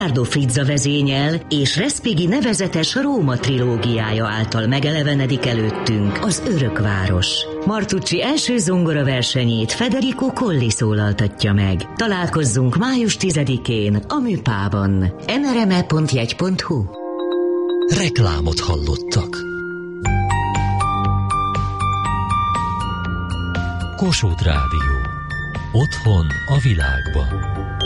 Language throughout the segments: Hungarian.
Leonardo Frizza vezényel és Respighi nevezetes Róma trilógiája által megelevenedik előttünk az Örökváros. Martucci első zongoraversenyét Federico Colli szólaltatja meg. Találkozzunk május 10-én a Műpában. nrme.jegy.hu. Reklámot hallottak. Kossuth Rádió. Otthon a világban.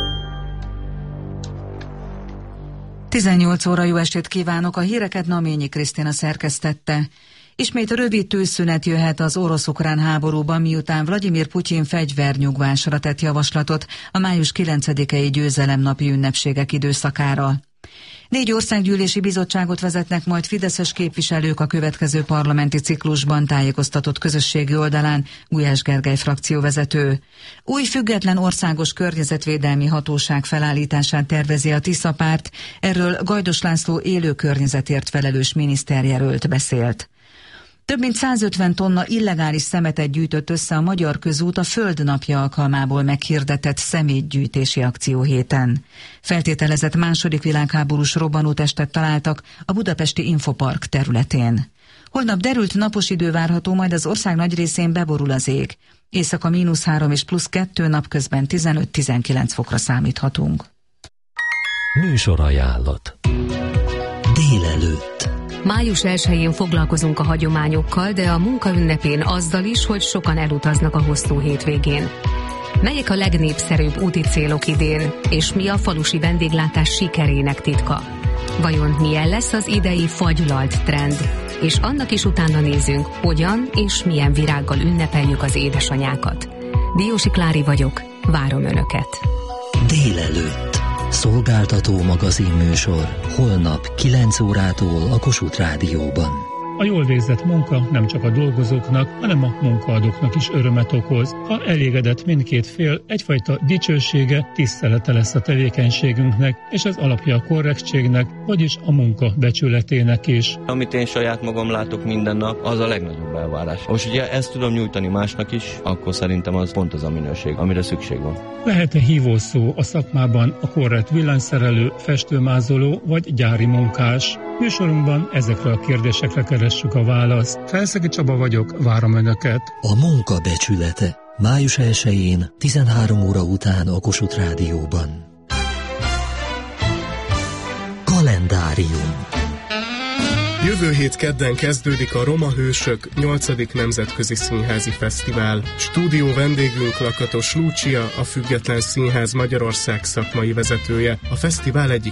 18 óra, jó estét kívánok, a híreket Naményi Krisztina szerkesztette. Ismét rövid tűzszünet jöhet az orosz-ukrán háborúban, miután Vladimir Putyin fegyvernyugvásra tett javaslatot a május 9-i győzelemnapi ünnepségek időszakára. 4 országgyűlési bizottságot vezetnek majd fideszes képviselők a következő parlamenti ciklusban, tájékoztatott közösségi oldalán Gulyás Gergely frakcióvezető. Új független országos környezetvédelmi hatóság felállítását tervezi a Tisza párt, erről Gajdos László élő környezetért felelős miniszterjelölt beszélt. Több mint 150 tonna illegális szemetet gyűjtött össze a Magyar Közút a Földnapja alkalmából meghirdetett szemétgyűjtési akcióhéten. Feltételezett II. Világháborús robbanótestet találtak a budapesti Infopark területén. Holnap derült napos idő várható, majd az ország nagy részén beborul az ég. Éjszaka -3 és +2, napközben 15-19 fokra számíthatunk. Műsorajánlat. Délelőtt. Május 1-én foglalkozunk a hagyományokkal, de a munka ünnepén azzal is, hogy sokan elutaznak a hosszú hétvégén. Melyek a legnépszerűbb úti célok idén, és mi a falusi vendéglátás sikerének titka? Vajon milyen lesz az idei fagylalt trend? És annak is utána nézünk, hogyan és milyen virággal ünnepeljük az édesanyákat. Diósi Klári vagyok, várom Önöket. Délelőtt. Szolgáltató magazinműsor holnap 9 órától a Kossuth Rádióban. A jól végzett munka nem csak a dolgozóknak, hanem a munkaadóknak is örömet okoz. Ha elégedett mindkét fél, egyfajta dicsősége, tisztelete lesz a tevékenységünknek, és ez alapja a korrektségnek, vagyis a munka becsületének is. Amit én saját magam látok minden nap, az a legnagyobb elvárás. Most ugye ezt tudom nyújtani másnak is, akkor szerintem az pont az a minőség, amire szükség van. Lehet-e hívószó a szakmában a korrekt villanyszerelő, festőmázoló vagy gyári munkás? Műsorunkban ezekre a kérdésekre keressük a választ. Felszegi Csaba vagyok, várom Önöket. A munka becsülete. Május 1-én 13 óra után a Kossuth Rádióban. Kalendárium. Jövő hét kedden kezdődik a Roma Hősök 8. Nemzetközi Színházi Fesztivál. Stúdió vendégünk Lakatos Lúcia, a Független Színház Magyarország szakmai vezetője. A fesztivál egyik